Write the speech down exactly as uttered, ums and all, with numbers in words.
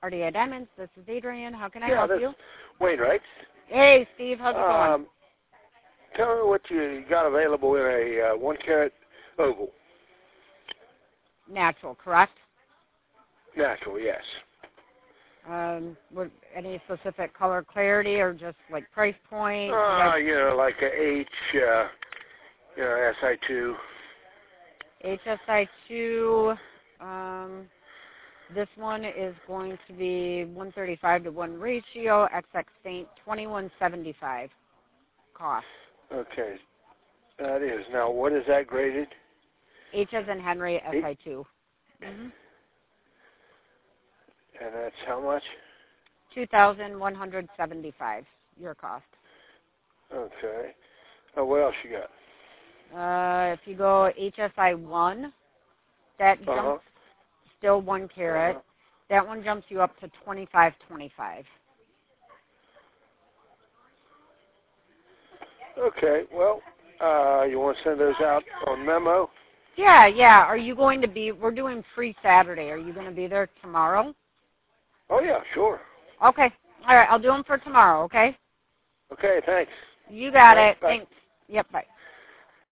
R D I Diamonds. This is Adrian. How can I yeah, help this you? Wayne, right? Hey, Steve. How's it going? Um, tell me what you got available in a uh, one carat oval. Natural, correct? Natural, yes. Um, what, any specific color clarity or just like price point? Uh, you know, like a H, uh, you know, S I two. H S I two. Um, this one is going to be one thirty-five to one ratio. X X Saint twenty-one seventy-five cost. Okay, that is. Now, what is that graded? H as in Henry, S I two. Mm-hmm. And that's how much? two thousand one hundred seventy-five. Your cost. Okay. Oh, what else you got? Uh, if you go H S I one, that Uh-huh. jumps still one carat. Uh-huh. That one jumps you up to twenty-five twenty-five. Okay, well, uh, you want to send those out on memo? Yeah, yeah. Are you going to be, we're doing free Saturday. Are you going to be there tomorrow? Oh, yeah, sure. Okay. All right, I'll do them for tomorrow, okay? Okay, thanks. You got Thanks, it. bye. Thanks. Yep, bye.